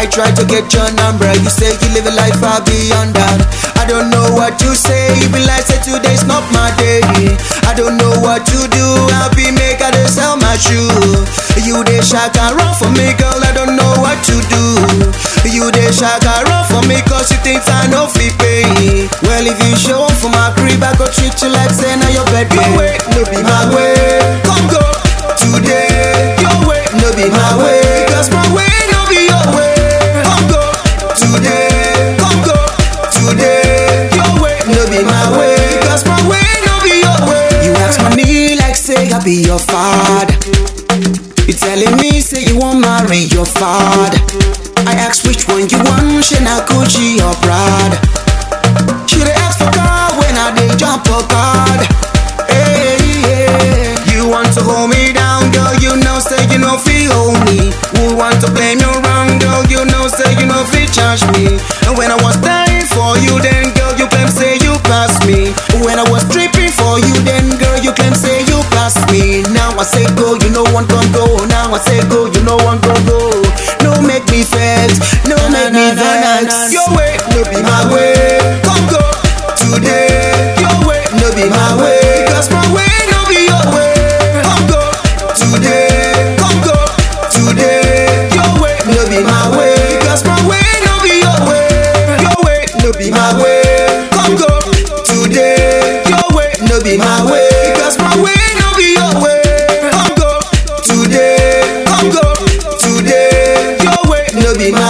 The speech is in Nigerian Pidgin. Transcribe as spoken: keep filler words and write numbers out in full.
I try to get your number, you say you live a life far beyond that. I don't know what you say, be like say today's not my day. I don't know what you do, I'll be make I dey sell my shoe. You dey shaka run for me, girl, I don't know what you do. You dey shaka run for me, cause you think I know fit pay. Well, if you show up for my crib, I go treat you like say na your bed. Your way, no be my way. Come go today. Your way, no be my way. Cause my way no be your way. Come go today. Come go today. Your way, no be my way. Cause my way no be your way. You ask me like say I be your father. You telling me say you won't marry your father. I ask which one you want, Shana, Gucci or Prada. She dey ask for car when I dey jump for card. Hey, yeah. You want to hold me down, girl, you know say you know feel hold me. Who want to blame you wrong, girl, you know say you know feel charge me. And when I was dying for you, then girl, you claim say you passed me. When I was tripping for you, then girl, you claim say you passed me. Now I say go, you know one can go. Now I say go, you know one go go. No make me vex, no make me vex. Your way, no be my way. Come go today. Your way, no be my way. Cause my way no be your way. Come go today. Come go today. Your way, no be my way. Cause my way no be your way. Your way, no be my way. Come go today. Your way, no be my way. Cause my way no be your way. Come go today. Come go today. Your way, no be my